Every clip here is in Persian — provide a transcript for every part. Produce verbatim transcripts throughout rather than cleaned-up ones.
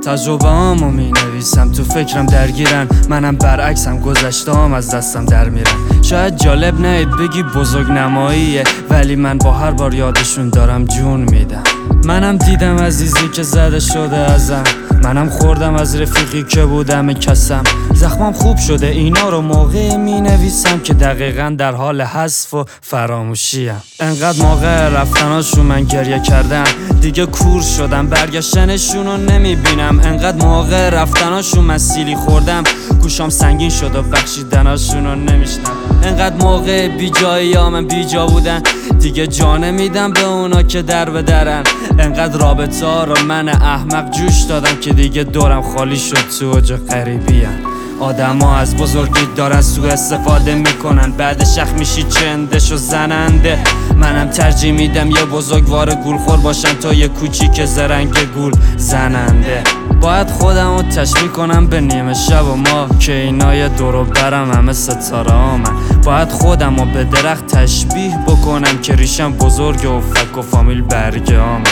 تجربه هامو می نویسم، تو فکرم درگیرن، منم برعکسم، گذشته هم از دستم در میرن. شاید جالب نهید بگی بزرگ نماییه، ولی من با هر بار یادشون دارم جون میدم. منم دیدم عزیزی که زده شده ازم، منم خوردم از رفیقی که بودم کسم. زخمم خوب شده، اینا رو موقع می نویسم که دقیقا در حال حذف و فراموشیم. انقدر موقع رفتناشون من گریه کردم، دیگه کور شدم، برگشتنشون رو نمی بینم. انقدر موقع رفتناشون من سیلی خوردم، گوشام سنگین شد و بخشیدناشون رو نمیشنم. انقدر موقع بی جایی ها من بی جا بودن، دیگه جا نمیدم به اونا که در به درن. انقدر رابطه ها رو من احمق جوش دادم که دیگه دورم خالی شد، تو اوج غریبی ام. آدم ها از بزرگی دارن سوء استفاده میکنن، بعد شخ میشی چندش و زننده. منم ترجیح میدم یه بزرگوار گولخور باشم تا یه کوچیک زرنگ گول زننده. باید خودم رو تشبیه کنم به نیمه شب و ما، که اینا یه دورو برم همه ستاره آمن. باید خودم رو به درخت تشبیه بکنم که ریشم بزرگ و فک و فامیل برگه آمن.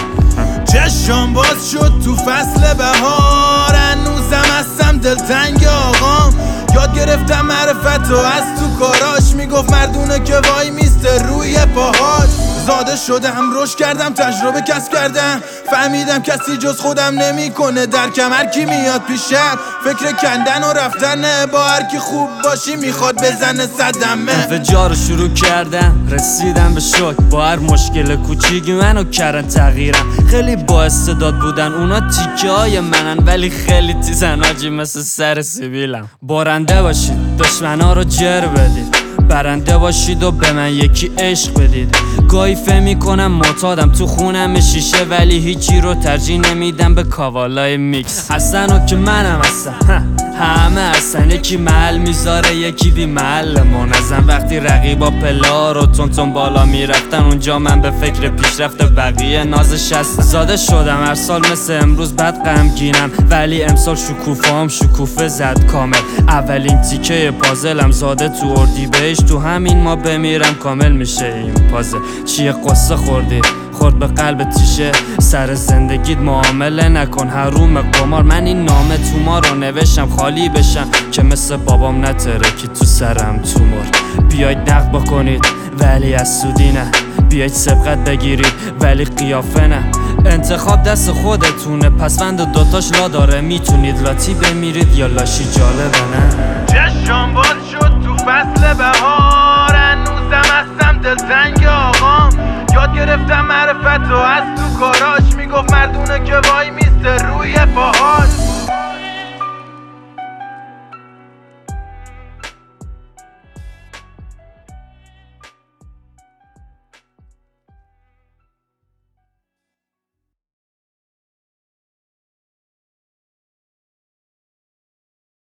چشم باز شد تو فصل بهار، هنوزم هستم دلتنگ آقام. یاد گرفتم معرفت و از تو کاراش، میگفت مردونه که وای میسته روی پاهاش. زاده شدم، رشد کردم، تجربه کسب کردم، فهمیدم کسی جز خودم نمیکنه درکم. هر کی میاد پیشم فکر کندن و رفتنه، با هر کی خوب باشی میخواد بزنه صدمه. انفجار رو شروع کردم، رسیدم به شوک، با هر مشکل کوچیکی منو کردن تغییرم. خیلی با استعداد بودن اونا، تیکه های منن ولی خیلی تیزن آجی، مثل سر سیبیلم. بارنده باشید، دشمنا رو جر بدید، برنده باشید و به من یکی عشق بدید. گاهی فهم میکنم معتادم، تو خونم شیشه، ولی هیچی رو ترجیح نمیدم به کاوالای میکس. هستن و که منم هستم، همه هستن، یکی محل میذاره یکی بی محل منظم. وقتی رقیبا پلا رو تون تون بالا میرفتن، اونجا من به فکر پیشرفت بقیه نازش هستم. زاده شدم هر سال مثل امروز بد غمگینم، ولی امسال شکوفه هم شکوفه زد کامل. اولین تیکه پازلم زاده تو اردیبهشت، تو همین ما بمیرم کامل میشه این پازل. چیه قصه خوردی؟ خورد به قلب تیشه، سر زندگیت معامله نکن حروم قمار. من این نامه تو ما رو نوشتم خالی بشم، که مثل بابام نترکی تو سرم تومور. بیاید نقد بکنید ولی از سودی نه، بیاید سبقت بگیرید ولی قیافه نه. انتخاب دست خودتونه، پسوند دوتاش لا داره، میتونید لاتی بمیرید یا لاشی، جالبه نه؟ چشم باز شد تو فصل بهار، هنوزم هستم دلتنگ آقام. یاد گرفتم معرفت و از تو کاراش، میگفت مردونه که وای میسته روی پاهاش.